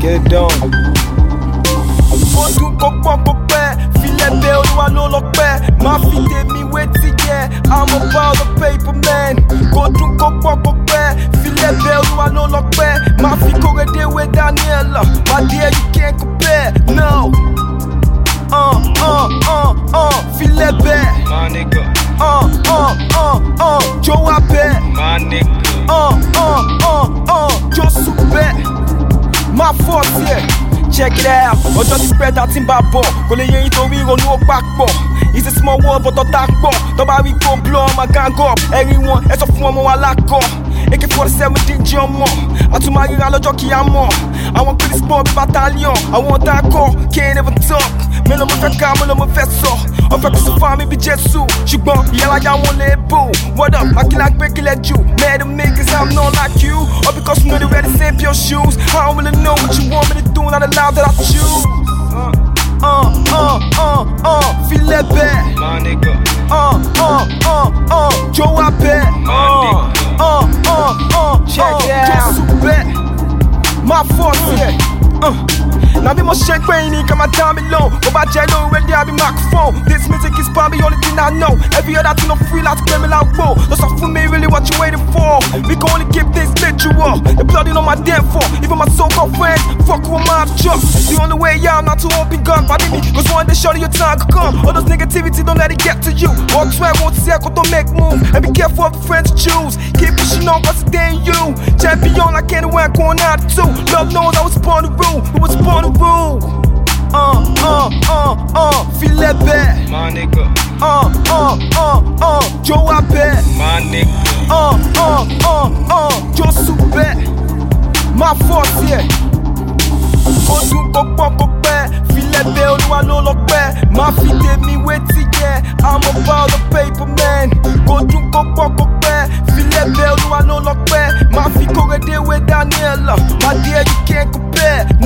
Get down. Ó dùn kó pọ̀ kó pẹ́, filẹ̀ bẹ́ Olúwa ló lọ́pẹ́. Má fi tèmi wé ti yẹ, I'm about the paper man. Kó dùn kó pọ̀ kó pẹ́, filẹ̀ bẹ́ Olúwa ló lọ́pẹ́. Má fi Kóredé wé Daniela, my dear you can't compare, no. Filẹ̀ bẹ́, My nigga, Joe Abẹ́, my nigga. Josu bẹ́, my force yeah. Check it out, ọjọ́ ti pẹ́ ta ti ń bá bọ̀, kò lè yẹ yín torí ìrònú ó papọ̀. It's a small world but ọ̀tá pọ̀, tó bá rí kó blow ọmọ gang up. Ẹ̀rí wọn, ẹ sọ fún ọmọ wa lákọ̀. AK-47 díje ọmọ, àtúmọ̀ ríra lọ́jọ́ kí á mọ̀. Àwọn police ball bí battalion, àwọn ọ̀tá kọ̀, can't even talk. Mélòó mo fẹ́ ká, mélòó mo fẹ́ sọ. Ọ̀fẹ́ kò sí fún mi bí Jésù, ṣùgbọ́n ìyálàyà wọn lè bò. What up, Akílà gbé kílẹ̀ jù. Mad at me cause I'm not like you, or because you know they wear the same pure shoes. I don't really know what you want me to do, not the life that I choose. Filẹ̀ bẹ́, My nigga, Joe Abẹ́, check it out. Josu bẹ́, my force yeah. Now be more shake brain, come and tell me low. Go back jello, ready, I be microphone. This music is probably the only thing I know. Every other thing no free, like criminal roll. That's all for me, really what you waiting for. We can only keep this literal. The bloody on my damn for. Even my so-called friends, fuck with my trust. The only way out, not to open gun, pardon me. Cause one day shorty your time could come. All those negativity, don't let it get to you. Or try, won't see, don't make move. And be careful of the friends you choose. Keep pushing on, cause it ain't you. Champion, I can't win, going out too. Love knows I was born to rule. We was born to rule. Filẹ̀ bẹ́, My nigga, Joe Abẹ́, my nigga. Josu bẹ́, my force yeah. Ó dùn kó pọ̀ kó pẹ́, filẹ̀ bẹ́ Olúwa ló lọ́pẹ́. Má fi tèmi wé ti yẹ, I'm about the paper man. Kó dùn kó pọ̀ kó pẹ́, filẹ̀ bẹ́ Olúwa ló lọ́pẹ́. Má fi Kóredé wé Daniela, my dear you can't compare.